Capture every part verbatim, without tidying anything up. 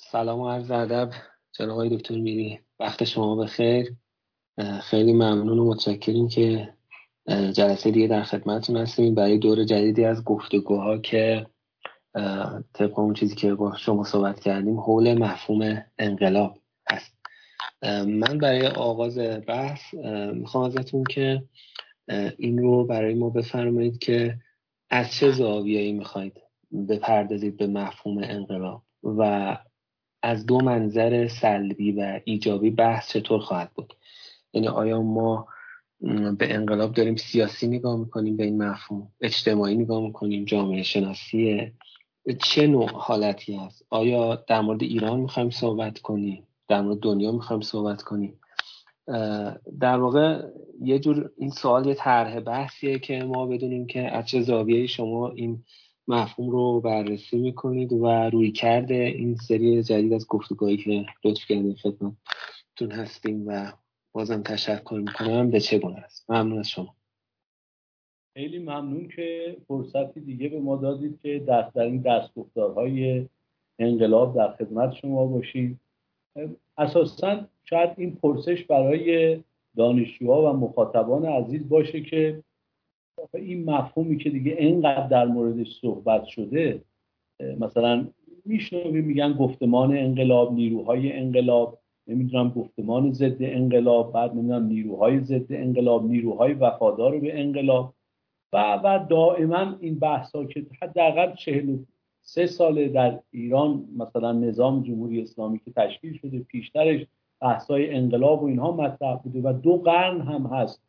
سلام و عرض ادب جناب آقای دکتر میری، وقت شما بخیر. خیلی ممنون و متشکریم که جلسه دیگه در خدمتتون هستیم برای دور جدیدی از گفتگوها که طبق اون چیزی که با شما صحبت کردیم حول مفهوم انقلاب هست. من برای آغاز بحث میخوام ازتون که این رو برای ما بفرمایید که از چه زاویه‌ای میخواید بپردازید به مفهوم انقلاب و از دو منظر سلبی و ایجابی بحث چطور خواهد بود. یعنی آیا ما به انقلاب داریم سیاسی نگاه میکنیم به این مفهوم، اجتماعی نگاه میکنیم، جامعه شناسیه، چه نوع حالتی هست؟ آیا در مورد ایران میخوایم صحبت کنیم، در مورد دنیا میخوایم صحبت کنیم؟ در واقع یه جور این سوال یه طرح بحثیه که ما بدونیم که از چه زاویه‌ای شما این مفهوم رو بررسی میکنید و روی کرده این سری جدید از گفتگوهایی که لطف کردین خدمتتون هستیم و بازم تشکر میکنم به چه گونه است. ممنون از شما. خیلی ممنون که فرصتی دیگه به ما دادید که در در این دستگفتارهای انقلاب در خدمت شما باشیم. اساساً شاید این پرسش برای دانشجوها و مخاطبان عزیز باشه که این مفهومی که دیگه اینقدر در موردش صحبت شده، مثلا میشنویم میگن گفتمان انقلاب، نیروهای انقلاب، نمیدونم گفتمان ضد انقلاب، بعد نمیدونم نیروهای ضد انقلاب، نیروهای وفادار به انقلاب و و دائما این بحثا که حداقل چهل و سه ساله در ایران مثلا نظام جمهوری اسلامی که تشکیل شده، پیشترش بحثای انقلاب و اینها مطرح بوده و دو قرن هم هست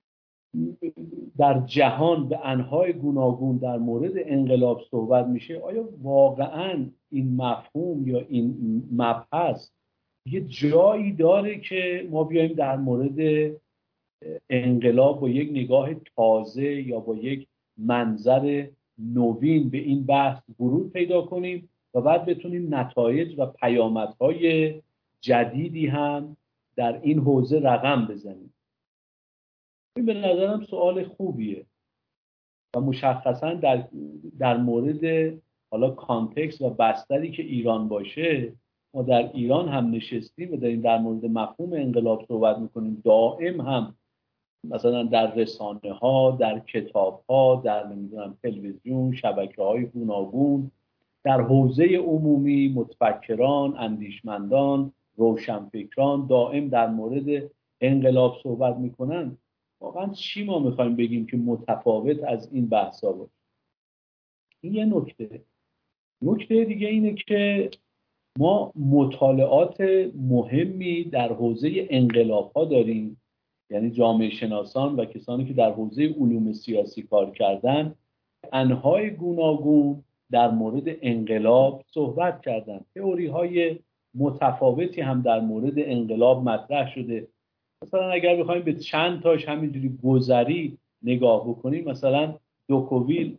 در جهان به انواع گوناگون در مورد انقلاب صحبت میشه. آیا واقعا این مفهوم یا این مبحث یه جایی داره که ما بیایم در مورد انقلاب با یک نگاه تازه یا با یک منظر نوین به این بحث ورود پیدا کنیم و بعد بتونیم نتایج و پیامدهای جدیدی هم در این حوزه رقم بزنیم؟ این به نظرم سوال خوبیه و مشخصا در, در مورد حالا کانتکست و بستری که ایران باشه، ما در ایران هم نشستیم و داریم در مورد مفهوم انقلاب صحبت میکنیم. دائم هم مثلا در رسانه ها، در کتاب ها، در نمیدونم تلویزیون، شبکه های گوناگون، در حوزه عمومی متفکران، اندیشمندان، روشنفکران دائم در مورد انقلاب صحبت میکنن. واقعا چی ما میخوایم بگیم که متفاوت از این بحثا باشه؟ این یه نکته. نکته دیگه اینه که ما مطالعات مهمی در حوزه انقلاب ها داریم، یعنی جامعه شناسان و کسانی که در حوزه علوم سیاسی کار کردن انهای گوناگون در مورد انقلاب صحبت کردن. تئوری های متفاوتی هم در مورد انقلاب مطرح شده. مثلا اگر بخوایم به چند تاش همینجوری گذری نگاه بکنیم، مثلا توکوویل،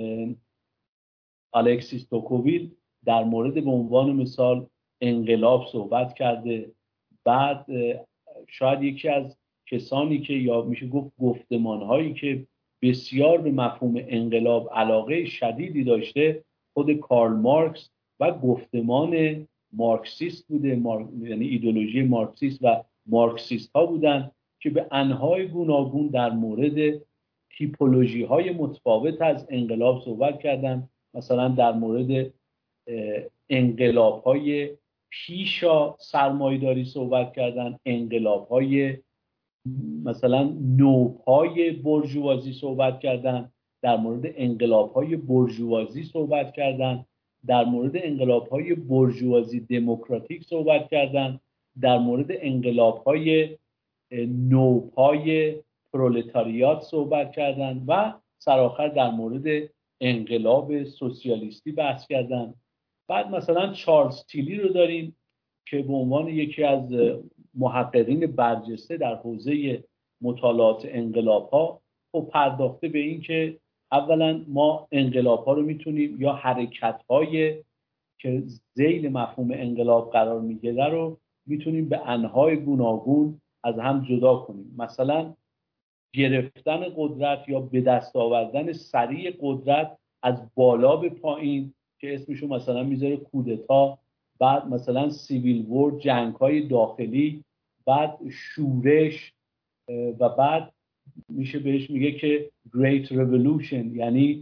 الکسیس توکوویل در مورد به عنوان مثال انقلاب صحبت کرده. بعد شاید یکی از کسانی که یا میشه گفت گفتمان‌هایی که بسیار به مفهوم انقلاب علاقه شدیدی داشته خود کارل مارکس و گفتمان مارکسیست بوده، مارک... یعنی ایدئولوژی مارکسیست و مارکسیست ها بودن که به انواع گوناگون در مورد تیپولوژی های متفاوت از انقلاب صحبت کردن. مثلا در مورد انقلاب های پیشا سرمایه‌داری صحبت کردن، انقلاب های مثلا نوپای برجوازی صحبت کردن، در مورد انقلاب های برجوازی صحبت کردن، در مورد انقلاب های برجوازی دموکراتیک صحبت کردن، در مورد انقلاب های نوپای پرولتاریات صحبت کردن و سرآخر در مورد انقلاب سوسیالیستی بحث کردن. بعد مثلا چارلز تیلی رو داریم که به عنوان یکی از محققین برجسته در حوزه مطالعات انقلاب ها خب پرداخته به این که اولا ما انقلاب ها رو میتونیم یا حرکت های که ذیل مفهوم انقلاب قرار میگیره رو میتونیم به انواع گوناگون از هم جدا کنیم. مثلا گرفتن قدرت یا به دست آوردن سریع قدرت از بالا به پایین که اسمشو مثلا میذاره کودتا بعد مثلا سیویل وور، جنگ های داخلی، بعد شورش، و بعد میشه بهش میگه که Great Revolution، یعنی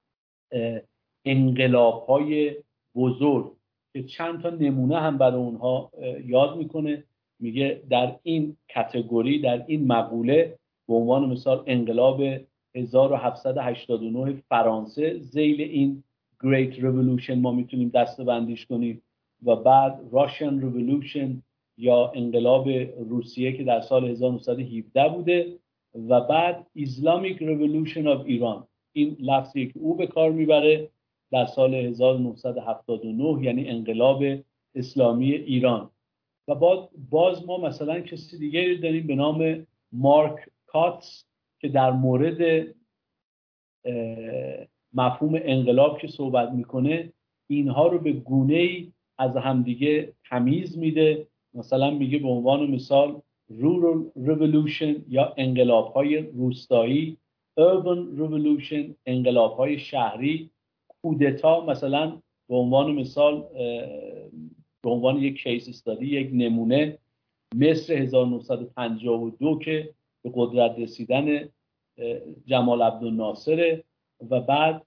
انقلاب های بزرگ که چند تا نمونه هم برای اونها یاد میکنه. میگه در این کاتگوری، در این مقوله، به عنوان مثال انقلاب هزار و هفتصد و هشتاد و نه فرانسه زیل این Great Revolution ما میتونیم دسته‌بندیش کنیم، و بعد Russian Revolution یا انقلاب روسیه که در سال هزار و نهصد و هفده بوده، و بعد Islamic Revolution of Iran، این لفظی که او به کار میبره، در سال هزار و نهصد و هفتاد و نه، یعنی انقلاب اسلامی ایران. و باز, باز ما مثلا کسی دیگه داریم به نام مارک کاتس که در مورد مفهوم انقلاب که صحبت میکنه اینها رو به گونه‌ای از همدیگه تمیز میده. مثلا میگه به عنوان مثال Rural Revolution یا انقلاب‌های روستایی، Urban Revolution انقلاب‌های شهری، کودتا مثلا به عنوان مثال به عنوان یک کیس استادی، یک نمونه، مصر هزار و نهصد و پنجاه و دو که به قدرت رسیدن جمال عبدالناصر، و بعد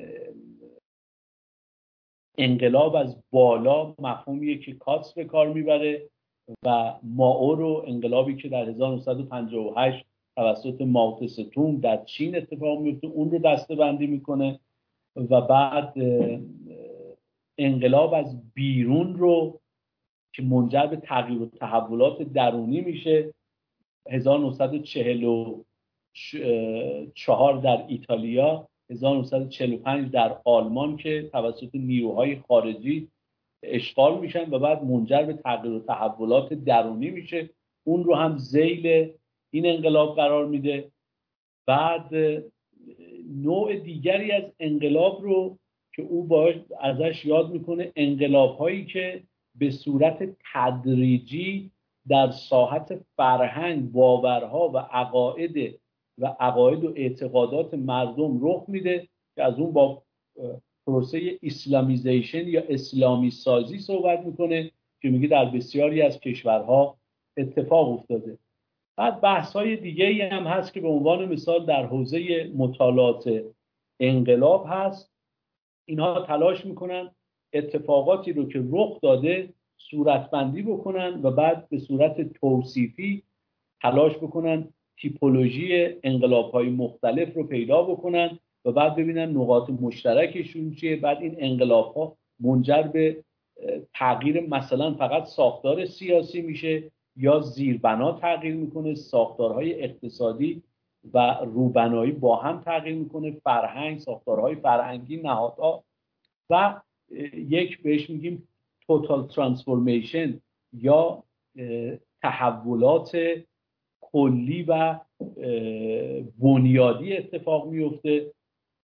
انقلاب از بالا مفهومیه که کاتس به کار میبره، و مائو رو انقلابی که در هزار و نهصد و پنجاه و هشت توسط ماو تسه در چین اتفاق میفته اون رو دسته‌بندی میکنه، و بعد انقلاب از بیرون رو که منجر به تغییر و تحولات درونی میشه، هزار و نهصد و چهل و چهار در ایتالیا، هزار و نهصد و چهل و پنج در آلمان که توسط نیروهای خارجی اشغال میشن و بعد منجر به تغییر و تحولات درونی میشه، اون رو هم ذیل این انقلاب قرار میده. بعد نوع دیگری از انقلاب رو که او باش ازش یاد میکنه، انقلاب هایی که به صورت تدریجی در ساحت فرهنگ، باورها و عقاید و عقاید و اعتقادات مردم رخ میده، که از اون با پروسه اسلامیزیشن یا اسلامی سازی صحبت میکنه که میگه در بسیاری از کشورها اتفاق افتاده. بعد بحث‌های دیگه‌ای هم هست که به عنوان مثال در حوزه مطالعات انقلاب هست. اینها تلاش میکنن اتفاقاتی رو که رخ داده صورتبندی بکنن و بعد به صورت توصیفی تلاش بکنن تیپولوژی انقلاب‌های مختلف رو پیدا بکنن و بعد ببینن نقاط مشترکشون چیه. بعد این انقلاب‌ها منجر به تغییر مثلا فقط ساختار سیاسی میشه یا زیربنا تغییر میکنه، ساختارهای اقتصادی و روبنایی با هم تغییر میکنه، فرهنگ، ساختارهای فرهنگی، نهادها، و یک بهش میگیم توتال ترانسفورمیشن یا تحولات کلی و بنیادی اتفاق میفته.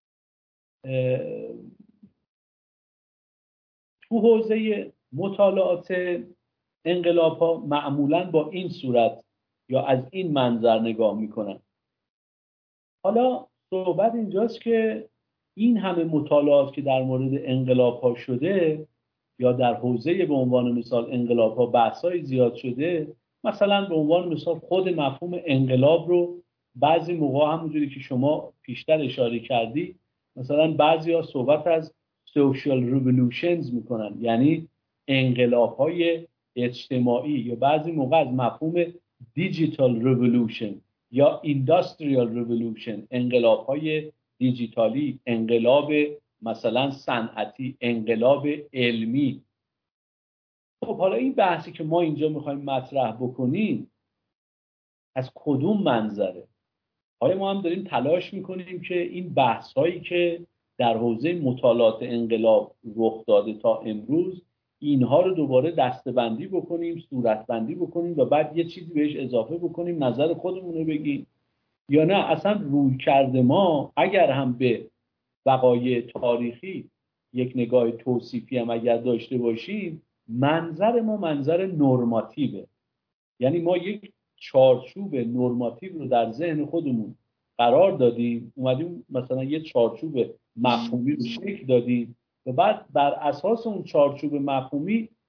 تو حوزه مطالعات انقلاب ها معمولاً با این صورت یا از این منظر نگاه میکنن. حالا صحبت اینجاست که این همه مطالعات که در مورد انقلاب ها شده یا در حوزه به عنوان مثال انقلاب ها بحثای زیاد شده، مثلا به عنوان مثال خود مفهوم انقلاب رو بعضی موقع همونجوری که شما پیشتر اشاره کردی، مثلا بعضی ها صحبت از social revolutions میکنن، یعنی انقلاب های اجتماعی، یا بعضی موقع از مفهوم دیجیتال revolution یا industrial revolution، انقلاب های دیجیتالی، انقلاب مثلا صنعتی، انقلاب علمی. خب حالا این بحثی که ما اینجا میخوایم مطرح بکنیم از کدوم منظره؟ آیا ما هم داریم تلاش میکنیم که این بحث هایی که در حوزه مطالعات انقلاب رخ داده تا امروز اینها رو دوباره دسته‌بندی بکنیم، صورتبندی بکنیم و بعد یه چیزی بهش اضافه بکنیم، نظر خودمون رو بگیم، یا نه اصلا روی کرده ما اگر هم به وقایع تاریخی یک نگاه توصیفی هم اگر داشته باشیم، منظر ما منظر نورماتیوه، یعنی ما یک چارچوب نورماتیو رو در ذهن خودمون قرار دادیم، اومدیم مثلا یه چارچوب مفهومی رو شکل دادیم و بعد بر اساس اون چارچوب مفهومی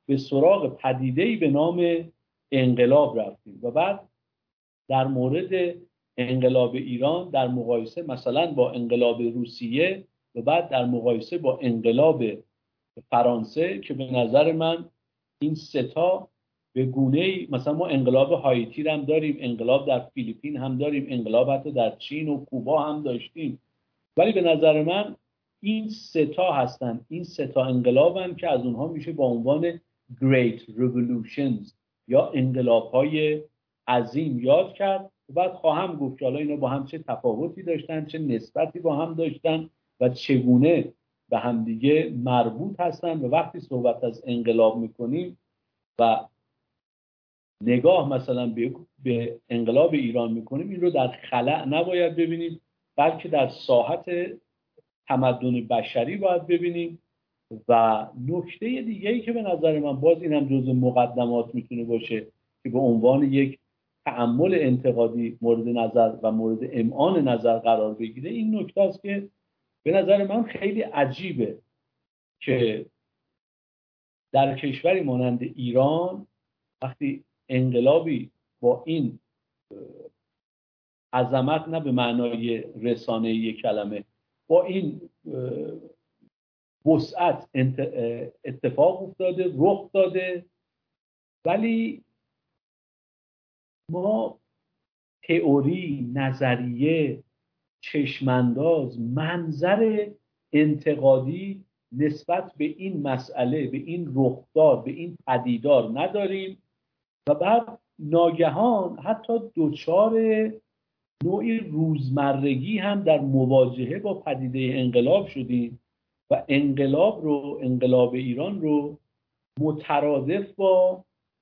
به سراغ پدیده‌ای به نام انقلاب رفتیم و بعد در مورد انقلاب ایران در مقایسه مثلا با انقلاب روسیه و بعد در مقایسه با انقلاب فرانسه که به نظر من این ستا به گونه‌ای، مثلا ما انقلاب هایتی هم داریم، انقلاب در فیلیپین هم داریم، انقلاب حتی در چین و کوبا هم داشتیم، ولی به نظر من این ستا هستن، این ستا انقلابن که از اونها میشه با عنوان Great Revolutions یا انقلاب‌های عظیم یاد کرد و بعد خواهم گفت که حالا اینا با هم چه تفاوتی داشتن، چه نسبتی با هم داشتن و چگونه به همدیگه مربوط هستن. و وقتی صحبت از انقلاب میکنیم و نگاه مثلا به, به انقلاب ایران میکنیم، این رو در خلأ نباید ببینیم، بلکه در ساحت تمدن بشری باید ببینیم. و نکته دیگه‌ای که به نظر من باز این هم جزء مقدمات میتونه باشه که به عنوان یک تأمل انتقادی مورد نظر و مورد امعان نظر قرار بگیره، این نکته است که به نظر من خیلی عجیبه که در کشوری مانند ایران وقتی انقلابی با این عظمت، نه به معنای رسانه‌ای کلمه، با این وسعت اتفاق افتاده، رخ داده، ولی ما تئوری، نظریه، چشمانداز، منظر انتقادی نسبت به این مسئله، به این رخداد، به این پدیدار نداریم و بعد ناگهان حتی دوچار نوعی روزمرگی هم در مواجهه با پدیده انقلاب شدیم و انقلاب رو، انقلاب ایران رو مترادف با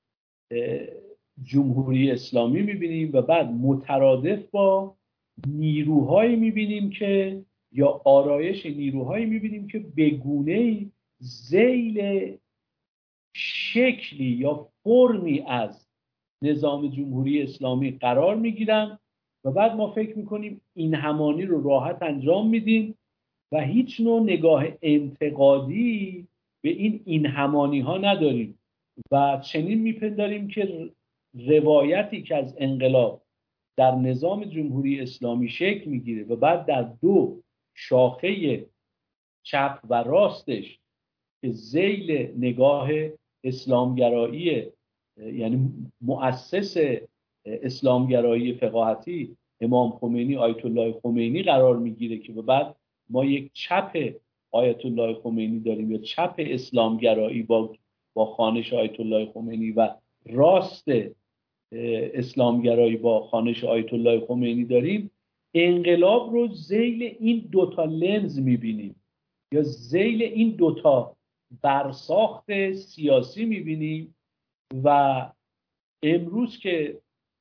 جمهوری اسلامی میبینیم و بعد مترادف با نیروهایی میبینیم که یا آرایش نیروهایی میبینیم که به گونه‌ای ذیل شکلی یا فرمی از نظام جمهوری اسلامی قرار میگیرن و بعد ما فکر میکنیم این همانی رو راحت انجام میدیم و هیچ نوع نگاه انتقادی به این این همانی ها نداریم و چنین میپنداریم که روایتی که از انقلاب در نظام جمهوری اسلامی شکل میگیره و بعد در دو شاخه چپ و راستش که ذیل نگاه اسلامگرایی، یعنی مؤسس اسلامگرایی فقاهتی امام خمینی، آیت الله خمینی قرار میگیره که بعد ما یک چپ آیت الله خمینی داریم یا چپ اسلامگرایی با با خوانش آیت الله خمینی و راست اسلامگرایی با خوانش آیت الله خمینی داریم. انقلاب رو ذیل این دوتا لنز میبینیم یا ذیل این دوتا برساخت سیاسی میبینیم و امروز که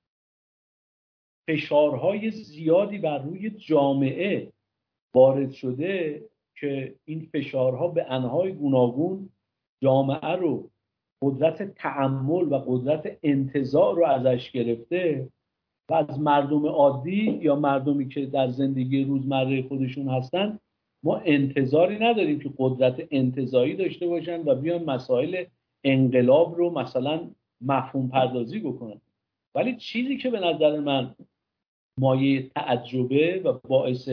فشارهای زیادی بر روی جامعه وارد شده که این فشارها به انواع گوناگون جامعه رو قدرت تأمل و قدرت انتزاع رو ازش گرفته و از مردم عادی یا مردمی که در زندگی روزمره خودشون هستن ما انتظاری نداریم که قدرت انتزاعی داشته باشن و بیان مسائل انقلاب رو مثلا مفهوم پردازی بکنن. ولی چیزی که به نظر من مایه تعجبه و باعث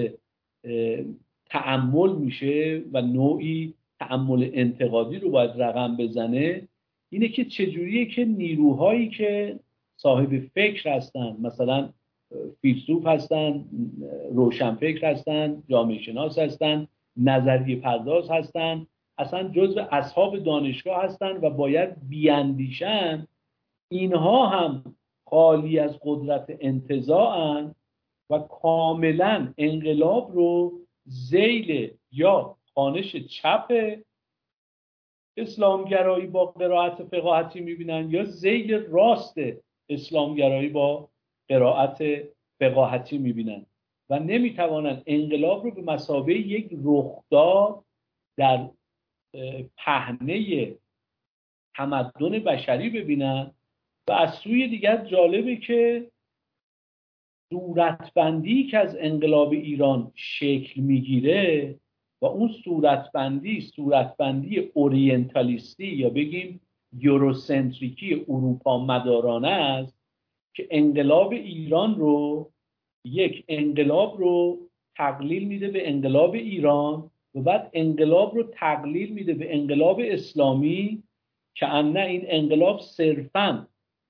تأمل میشه و نوعی تأمل انتقادی رو باید رقم بزنه اینه که چجوریه که نیروهایی که صاحب فکر هستن، مثلا فیلسوف هستن، روشنفکر هستن، جامعه شناس هستن، نظریه پرداز هستن، اصلا جزو اصحاب دانشگاه هستن و باید بیاندیشن، اینها هم خالی از قدرت انتزاعن و کاملا انقلاب رو ذیل یا خوانش چپ اسلامگرایی با قرائت فقاهتی میبینن یا ذیل راست اسلامگرایی با قرائت فقاهتی میبینن و نمیتوانند انقلاب رو به مثابه یک رخداد در پهنه تمدن بشری ببینن. و از سوی دیگر جالبه که صورتبندی که از انقلاب ایران شکل میگیره و اون صورتبندی صورتبندی اورینتالیستی یا بگیم یوروسنتریکی اروپا مدارانه است که انقلاب ایران رو یک انقلاب رو تقلیل میده به انقلاب ایران و بعد انقلاب رو تقلیل میده به انقلاب اسلامی که ان این انقلاب صرفاً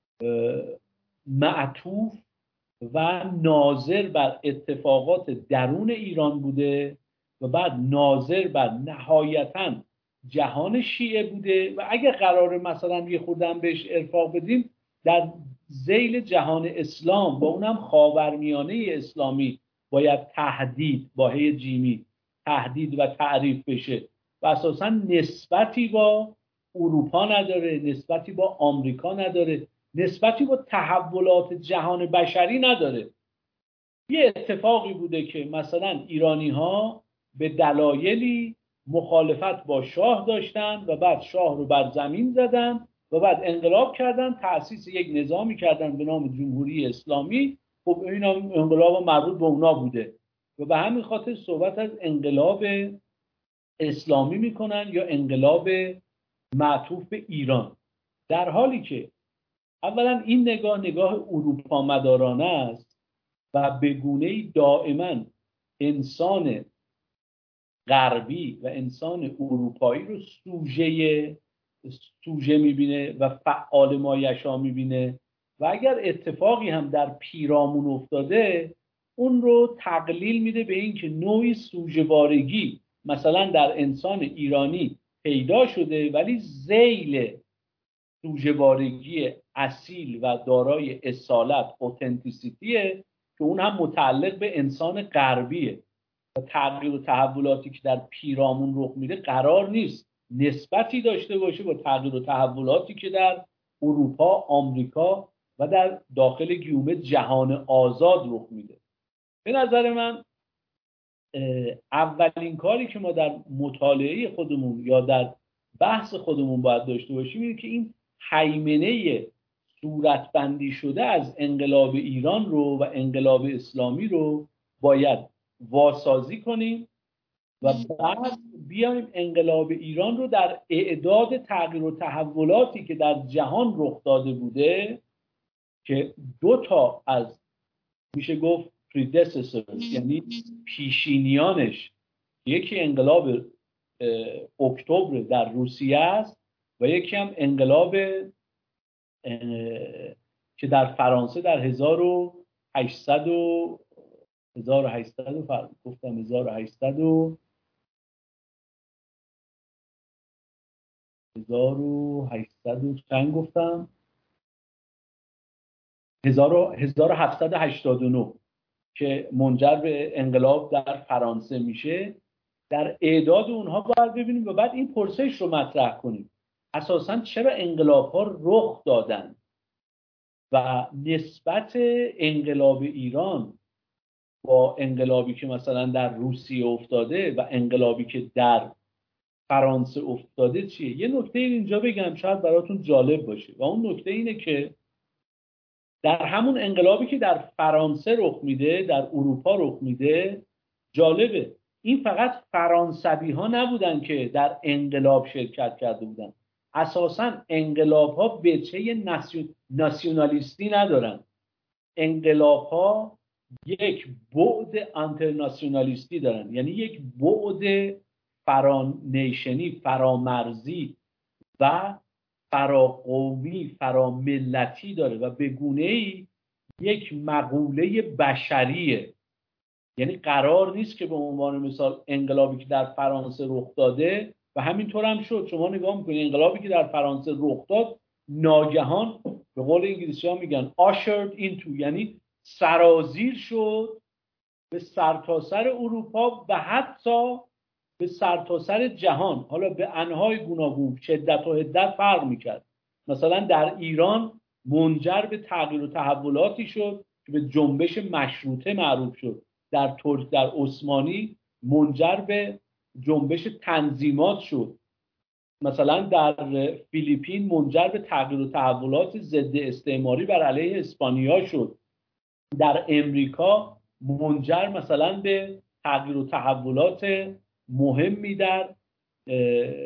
معطوف و ناظر بر اتفاقات درون ایران بوده و بعد ناظر بر نهایتاً جهان شیعه بوده و اگه قراره مثلا یه خوردن بهش ارفاق بدیم در ذیل جهان اسلام با اونم خاورمیانه اسلامی باید تهدید با هی جیمی تهدید و تعریف بشه و اساساً نسبتی با اروپا نداره، نسبتی با آمریکا نداره، نسبتی با تحولات جهان بشری نداره. یه اتفاقی بوده که مثلا ایرانی ها به دلایلی مخالفت با شاه داشتن و بعد شاه رو بر زمین زدن و بعد انقلاب کردن، تأسیس یک نظامی کردن به نام جمهوری اسلامی. خب این انقلاب مربوط به اونا بوده و به همین خاطر صحبت از انقلاب اسلامی میکنن یا انقلاب معطوف به ایران، در حالی که اولا این نگاه نگاه اروپا مدارانه است و به گونه‌ای دائما انسان غربی و انسان اروپایی رو سوژه سوژه میبینه و فعال مایشا میبینه و اگر اتفاقی هم در پیرامون افتاده اون رو تقلیل میده به این که نوعی سوژه‌وارگی مثلا در انسان ایرانی پیدا شده ولی ذیل سوژه‌وارگی اصیل و دارای اصالت اوتنتیسیتیه که اون هم متعلق به انسان غربیه و تغییر و تحولاتی که در پیرامون رخ میده قرار نیست نسبتی داشته باشه با تغییر و تحولاتی که در اروپا، آمریکا و در داخل گیومه جهان آزاد رخ میده. به نظر من اولین کاری که ما در مطالعه خودمون یا در بحث خودمون باید داشته باشیم اینه که این هیمنه صورتبندی شده از انقلاب ایران رو و انقلاب اسلامی رو باید واسازی کنیم و بعد بیایم انقلاب ایران رو در اعداد تغییر و تحولاتی که در جهان رخ داده بوده که دو تا از میشه گفت predecessors یعنی پیشینیانش، یکی انقلاب اکتبر در روسیه است و یکی هم انقلاب که در فرانسه در هزار و هشتصد و هزار و هشتصد گفتم هزار و هشتصد و هزار و هشتصد و چند گفتم هزار و هفتصد و هشتاد و نه که منجر به انقلاب در فرانسه میشه. در اعداد اونها باید ببینیم و بعد این پرسش رو مطرح کنیم اساساً چرا انقلاب ها رخ دادن و نسبت انقلاب ایران با انقلابی که مثلا در روسیه افتاده و انقلابی که در فرانسه افتاده چیه. یه نکته اینجا بگم شاید براتون جالب باشه و اون نکته اینه که در همون انقلابی که در فرانسه رخ میده، در اروپا رخ میده، جالبه این فقط فرانسوی ها نبودن که در انقلاب شرکت کرده بودن. اساساً انقلاب ها بچه ناسیونالیستی ندارن. انقلاب ها یک بعد انترناسیونالیستی دارن، یعنی یک بعد فرانیشنی، فرامرزی و فراقومی، فراملتی داره و به گونه‌ای یک مقوله بشریه. یعنی قرار نیست که به عنوان مثال انقلابی که در فرانسه رخ داده و همینطور هم شد، شما نگاه میکنید انقلابی که در فرانسه رخ داد ناگهان به قول انگلیسی ها میگن ushered into، یعنی سرازیر شد به سرتاسر اروپا و حتی به سرتاسر جهان. حالا به انواع گوناگون، شدت و حدت فرق میکرد. مثلا در ایران منجر به تغییر و تحولاتی شد که به جنبش مشروطه معروف شد. در ترک در عثمانی منجر به جنبش تنظیمات شد. مثلا در فیلیپین منجر به تغییر و تحولات ضد استعماری بر علیه اسپانیا شد. در امریکا منجر مثلا به تغییر و تحولات مهمی در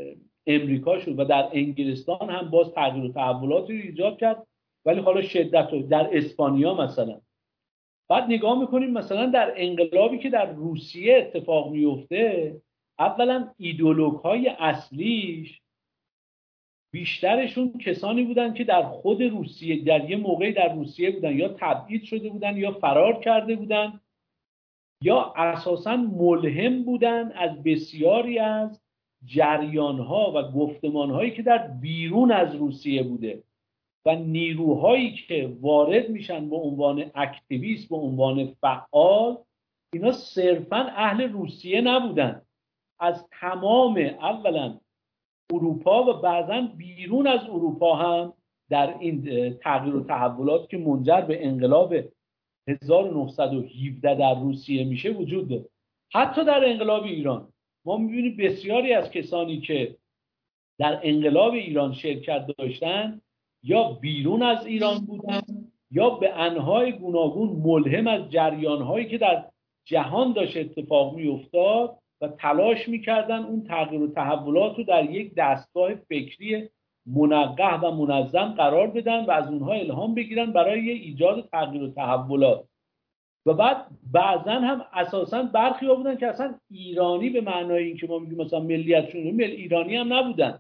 امریکا شد و در انگلستان هم باز تغییر و تحولاتی رو ایجاد کرد، ولی حالا شدت رو در اسپانیا مثلا. بعد نگاه میکنیم مثلا در انقلابی که در روسیه اتفاق میفته، اولا ایدئولوگ های اصلیش بیشترشون کسانی بودن که در خود روسیه در یه موقعی در روسیه بودن، یا تبعید شده بودن یا فرار کرده بودن، یا اساساً ملهم بودن از بسیاری از جریان‌ها و گفتمان‌هایی که در بیرون از روسیه بوده و نیروهایی که وارد میشن به عنوان اکتیویست، به عنوان فعال، اینا صرفاً اهل روسیه نبودن، از تمام اولا اروپا و بعضاً بیرون از اروپا هم در این تغییر و تحولات که منجر به انقلاب هزار و نهصد و هفده در روسیه میشه وجود داره. حتی در انقلاب ایران ما میبینیم بسیاری از کسانی که در انقلاب ایران شرکت داشتن یا بیرون از ایران بودن یا به انواع گوناگون ملهم از جریان‌هایی که در جهان داشت اتفاق میافتاد و تلاش میکردن اون تغییر و تحولات رو در یک دستگاه فکری منقح و منظم قرار بدن و از اونها الهام بگیرن برای ایجاد تغییر و تحولات. و بعد بعضا هم اساساً برخی ها بودن که اصلا ایرانی به معنای این که ما میگیم مثلا ملیتشون مل ایرانی هم نبودن.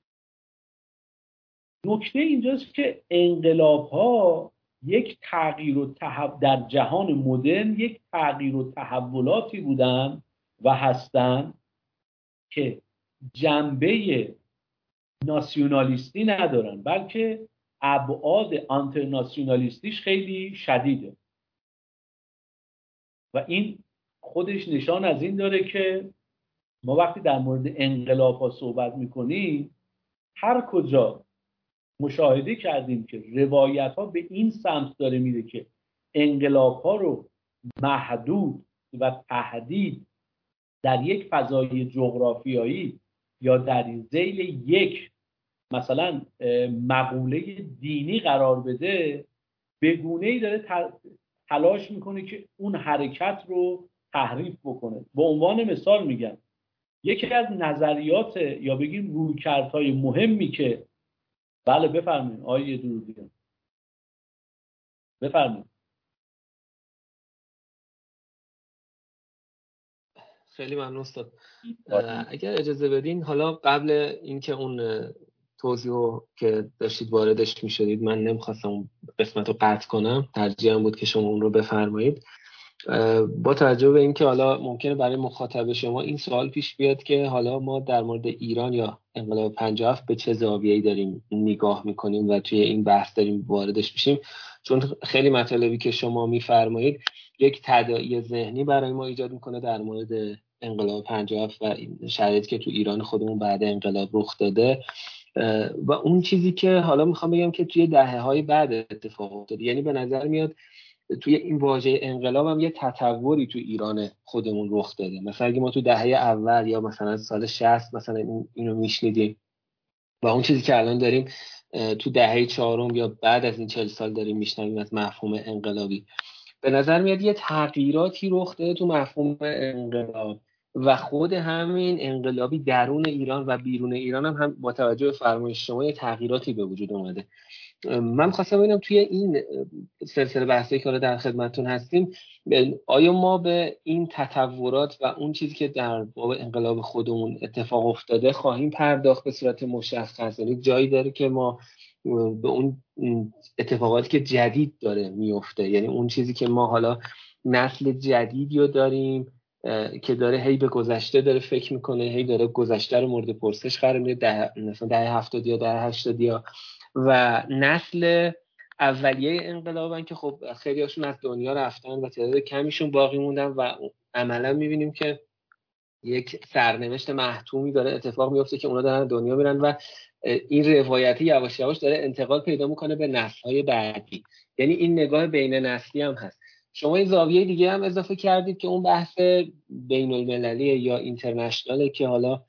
نکته اینجاست که انقلاب ها یک تغییر و تحول در جهان مدرن، یک تغییر و تحولاتی بودن و هستن که جنبه ناسیونالیستی ندارن، بلکه ابعاد آنترناسیونالیستیش خیلی شدیده. و این خودش نشان از این داره که ما وقتی در مورد انقلاب ها صحبت میکنیم، هر کجا مشاهده کردیم که روایت ها به این سمت داره میره که انقلاب ها رو محدود و تهدید در یک فضای جغرافیایی یا در ذیل یک مثلا مقوله دینی قرار بده، به گونه‌ای داره تلاش میکنه که اون حرکت رو تحریف بکنه. به عنوان مثال میگم یکی از نظریات یا بگیم رویکردهای مهمی که بله بفرمایید آیه درودی بفرمایید. خیلی ممنون استاد. اگر اجازه بدین حالا قبل اینکه اون توضیحو که داشتید واردش میشدید، من نمیخواستم قسمت رو قطع کنم، ترجیحم بود که شما اون رو بفرمایید. با توجه به اینکه حالا ممکنه برای مخاطب شما این سوال پیش بیاد که حالا ما در مورد ایران یا انقلاب پنجاه و هفت به چه زاویه‌ای داریم نگاه میکنیم و توی این بحث داریم واردش میشیم، چون خیلی مطالبی که شما میفرمایید یک تداعی ذهنی برای ما ایجاد میکنه در مورد انقلاب پنجاه و هفت و شرایطی که تو ایران خودمون بعد انقلاب رخ داده و اون چیزی که حالا میخوام بگم که توی دهه‌های بعد اتفاق افتاده. یعنی به نظر میاد توی این واژه انقلاب هم یه تطوری تو ایران خودمون رخ داده. مثلا اگه ما تو دهه اول یا مثلا سال شصت مثلا این اینو میشنیدیم و اون چیزی که الان داریم تو دهه چهارم یا بعد از این چهل سال داریم میشنویم از مفهوم انقلابی، به نظر میاد یه تغییراتی رخ داده تو مفهوم انقلاب و خود همین انقلابی درون ایران و بیرون ایران هم, هم با توجه به فرمایش شما یه تغییراتی به وجود اومده. من خواستم ببینم توی این سلسله بحثی که در خدمتتون هستیم، آیا ما به این تطورات و اون چیزی که در باب انقلاب خودمون اتفاق افتاده خواهیم پرداخت به صورت مشخص؟ یعنی جایی داره که ما به اون اتفاقاتی که جدید داره میفته، یعنی اون چیزی که ما حالا نسل جدیدی رو داریم که داره هی به گذشته داره فکر میکنه، هی داره گذشته رو مورد پرسش قرار میده، مثلا دهه هفتاد یا دهه هشتاد، یا و نسل اولیه انقلابن که خب خیلی هاشون از دنیا رفتن و تعداد کمیشون باقی موندن و عملا میبینیم که یک سرنوشت محتومی داره اتفاق میفته که اونا دارن دنیا میرن و این روایتی یواش یواش داره انتقال پیدا میکنه به نسل‌های بعدی. یعنی این نگاه بین نسلی هم هست. شما این زاویه دیگه هم اضافه کردید که اون بحث بین المللی یا اینترنشناله که حالا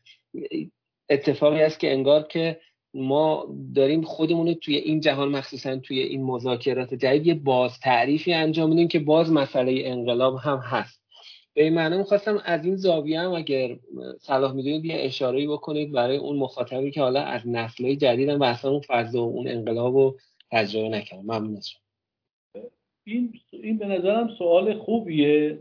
اتفاقی هست که انگار که ما داریم خودمون رو توی این جهان مخصوصا توی این مذاکرات جدید یه باز تعریفی انجام میدیم که باز مسئله انقلاب هم هست به این معنی می‌خواستم از این زاویه هم اگر صلاح می‌دونید یه اشاره‌ای بکنید برای اون مخاطبی که حالا از نسل‌های جدیدن و اصلا اون فضا و اون انقلاب رو تجربه نکردن. ممنون از شما. این این به نظرم سوال خوبیه.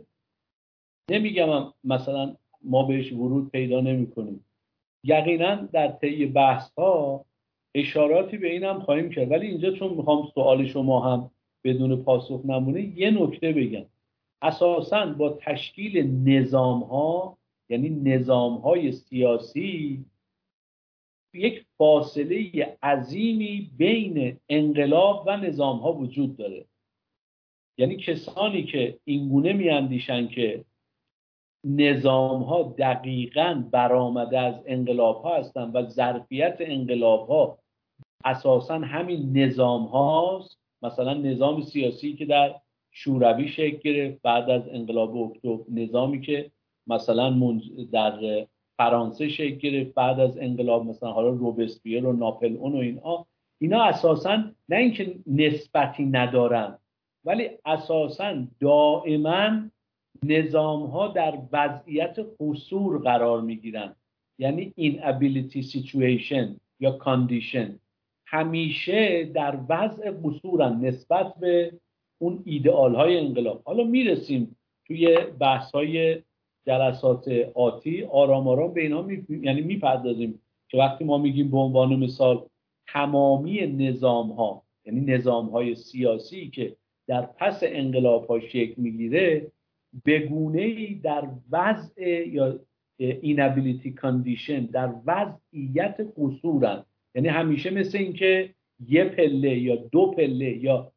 نمیگم مثلا ما بهش ورود پیدا نمی‌کنیم. یقینا در طی بحث‌ها اشاراتی به این هم خواهیم کرد، ولی اینجا چون میخوام سوال شما هم بدون پاسخ نمونه یه نکته بگم. اساساً با تشکیل نظام‌ها، یعنی نظام‌های سیاسی، یک فاصله عظیمی بین انقلاب و نظام‌ها وجود داره. یعنی کسانی که اینگونه میاندیشن که نظام‌ها دقیقاً برآمده از انقلاب‌ها هستند و ظرفیت انقلاب‌ها اساساً همین نظام‌هاست، مثلا نظام سیاسی که در شوروی شکل گرفت بعد از انقلاب اکتبر، نظامی که مثلا در فرانسه شکل گرفت بعد از انقلاب، مثلا حالا روبسپیر و ناپلئون و اینا اینا اساساً نه اینکه نسبتی ندارن، ولی اساساً دائما نظام‌ها در وضعیت قصور قرار می‌گیرن. یعنی inability situation یا condition همیشه در وضع قصورن نسبت به اون ایدئال‌های انقلاب. حالا میرسیم توی بحث‌های جلسات آتی آرام آرام به اینا می... یعنی میپردازیم که وقتی ما میگیم به عنوان مثال تمامی نظام‌ها، یعنی نظام‌های سیاسی که در پس انقلاب‌ها شکل میگیره، به گونه‌ای در وضع یا inability condition در وضعیت قصورن. یعنی همیشه مثل این که یه پله یا دو پله یا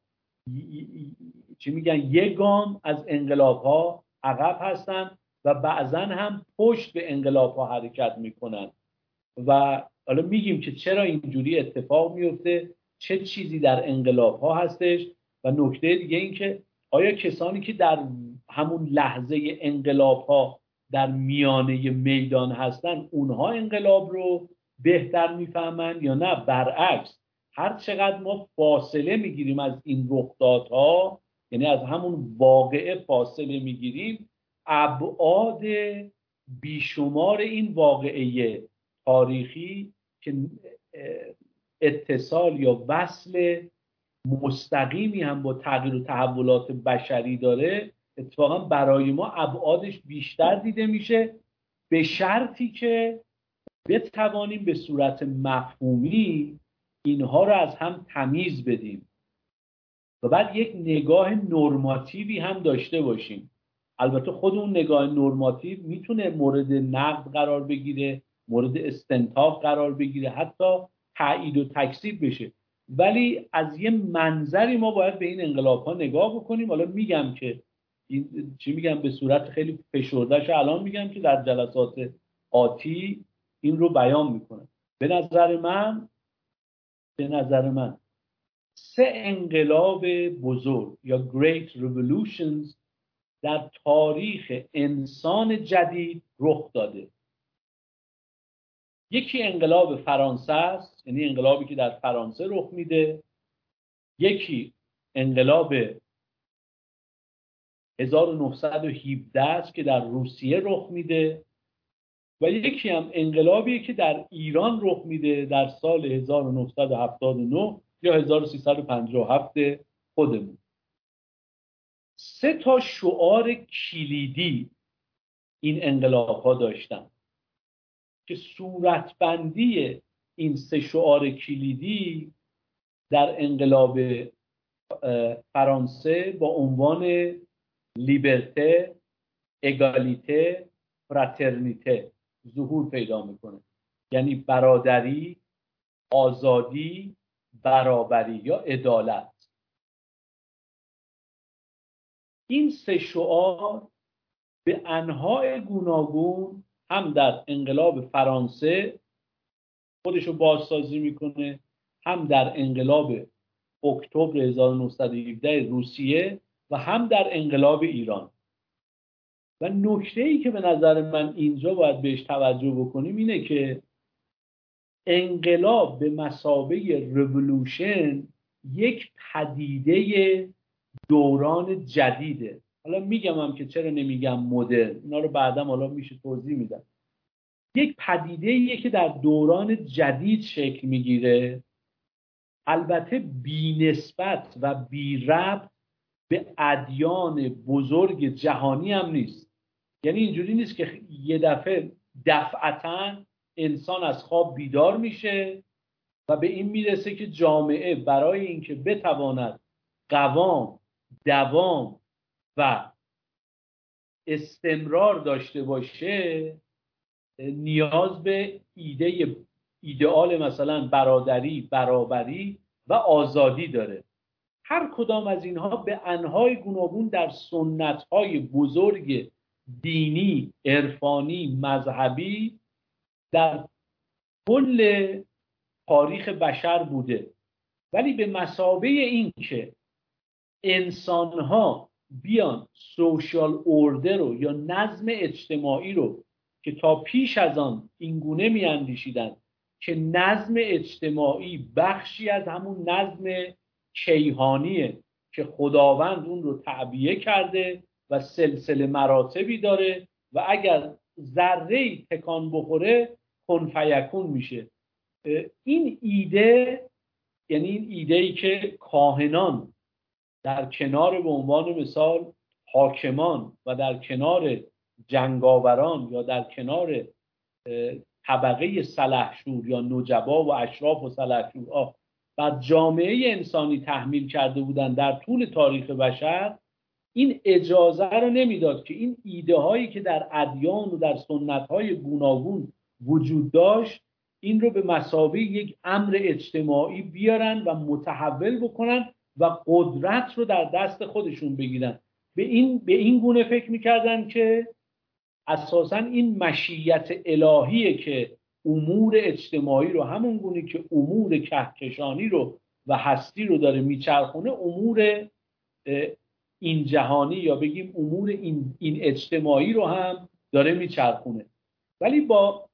چی میگن یک گام از انقلاب‌ها عقب هستن و بعضا هم پشت به انقلاب‌ها حرکت میکنن. و حالا میگیم که چرا اینجوری اتفاق میفته، چه چیزی در انقلاب‌ها هستش. و نکته دیگه این که آیا کسانی که در همون لحظه انقلاب‌ها در میانه میدان هستن اونها انقلاب رو بهتر میفهمن یا نه برعکس؟ هر چقدر ما فاصله میگیریم از این رخدادها، یعنی از همون واقعه فاصله میگیریم، ابعاد بیشمار این واقعه تاریخی که اتصال یا وصل مستقیمی هم با تغییر و تحولات بشری داره، اتفاقا برای ما ابعادش بیشتر دیده میشه، به شرطی که بتوانیم به صورت مفهومی اینها رو از هم تمیز بدیم و بعد یک نگاه نرماتیوی هم داشته باشیم. البته خود اون نگاه نرماتیو میتونه مورد نقد قرار بگیره، مورد استنتاق قرار بگیره، حتی تایید و تکذیب بشه، ولی از یه منظری ما باید به این انقلاب ها نگاه بکنیم. حالا میگم که این چی میگم به صورت خیلی فشردهش الان میگم که در جلسات آتی این رو بیان میکنم. به نظر من به نظر من سه انقلاب بزرگ یا Great Revolutions در تاریخ انسان جدید رخ داده. یکی انقلاب فرانسه است، یعنی انقلابی که در فرانسه رخ میده. یکی انقلاب هزار و نهصد و هفده است که در روسیه رخ میده و یکی هم انقلابی که در ایران رخ میده در سال هزار و نهصد و هفتاد و نه یا هزار و سیصد و پنجاه و هفت خودمون. سه تا شعار کلیدی این انقلاب ها داشتن که صورتبندی این سه شعار کلیدی در انقلاب فرانسه با عنوان لیبرته، اگالیته، فراترنیته ظهور پیدا میکنه. یعنی برادری، آزادی، برابری یا عدالت. این سه شعار به انواع گوناگون هم در انقلاب فرانسه خودشو بازسازی میکنه، هم در انقلاب اکتبر هزار و نهصد و هفده روسیه و هم در انقلاب ایران. و نکته‌ای که به نظر من اینجا باید بهش توجه بکنیم اینه که انقلاب به مثابه رولوشن یک پدیده دوران جدیده. حالا میگم هم که چرا نمیگم مدرن، اینا رو بعدم حالا میشه توضیح میدم. یک پدیده‌ایه که در دوران جدید شکل میگیره، البته بی نسبت و بی ربط به ادیان بزرگ جهانی هم نیست. یعنی اینجوری نیست که یه دفعه دفعتاً انسان از خواب بیدار میشه و به این میرسه که جامعه برای اینکه بتواند قوام، دوام و استمرار داشته باشه نیاز به ایده ایدئال مثلا برادری، برابری و آزادی داره. هر کدام از اینها به انواع گوناگون در سنت‌های بزرگ دینی، عرفانی، مذهبی در کل تاریخ بشر بوده، ولی به مثابه این که انسان‌ها بیان سوشال اوردر رو یا نظم اجتماعی رو که تا پیش از آن اینگونه می‌اندیشیدن که نظم اجتماعی بخشی از همون نظم کیهانیه که خداوند اون رو تعبیه کرده و سلسله مراتبی داره و اگر ذره‌ای تکان بخوره کن فیکون میشه. این ایده، یعنی این ایده‌ای که کاهنان در کنار به عنوان مثال حاکمان و در کنار جنگاوران یا در کنار طبقه سلحشور یا نجبا و اشراف و سلحشورها و جامعه انسانی تحمیل کرده بودند در طول تاریخ بشر، این اجازه رو نمیداد که این ایده هایی که در ادیان و در سنت های گوناگون وجود داشت این رو به مثابه یک امر اجتماعی بیارن و متحول بکنن و قدرت رو در دست خودشون بگیرن. به این به این گونه فکر میکردن که اساساً این مشیت الهیه که امور اجتماعی رو همون گونه که امور کهکشانی رو و هستی رو داره میچرخونه، امور این جهانی یا بگیم امور این, این اجتماعی رو هم داره میچرخونه. ولی با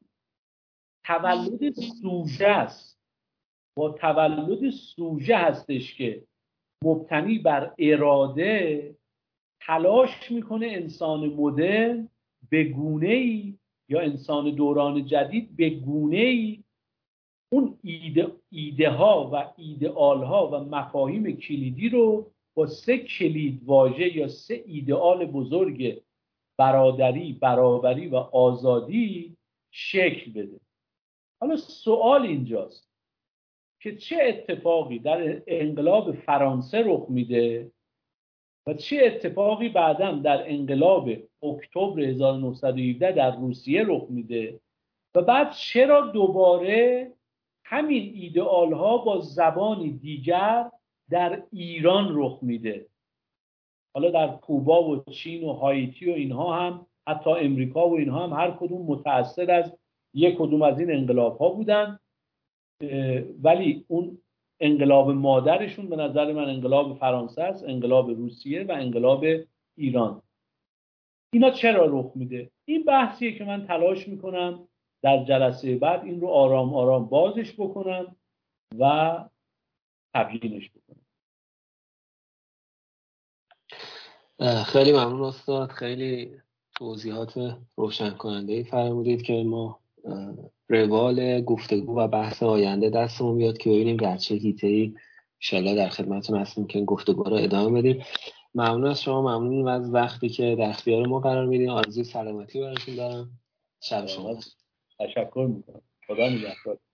تولد سوژه است، با تولد سوژه هستش که مبتنی بر اراده تلاش میکنه انسان مدرن به گونه‌ای یا انسان دوران جدید به گونه‌ای اون ایده, ایده ها و ایدئال ها و مفاهیم کلیدی رو با سه کلید واژه یا سه ایدئال بزرگ برادری، برابری و آزادی شکل بده. حالا سوال اینجاست که چه اتفاقی در انقلاب فرانسه رخ میده و چه اتفاقی بعداً در انقلاب اکتبر هزار و نهصد و هفده در روسیه رخ میده و بعد چرا دوباره همین ایدئال ها با زبانی دیگر در ایران رخ میده. حالا در کوبا و چین و هایتی و اینها هم، حتی امریکا و اینها هم، هر کدوم متأثر از یک کدوم از این انقلاب ها بودن، ولی اون انقلاب مادرشون به نظر من انقلاب فرانسه است، انقلاب روسیه و انقلاب ایران. اینا چرا رخ میده؟ این بحثیه که من تلاش میکنم در جلسه بعد این رو آرام آرام بازش بکنم و تبیینش بکنم. خیلی ممنون استاد، خیلی توضیحات روشن کننده فرمودید که ما روال گفتگو و بحث آینده دستمون بیاد که ببینیم در چه حیطه‌ای ان شاءالله در خدمتتون هستیم که این گفتگو رو ادامه بدیم. ممنون از شما، ممنون از وقتی که در اختیار ما قرار میدین. آرزوی سلامتی براتون دارم. شب شما. تشکر میکنم. خدا نگهدار.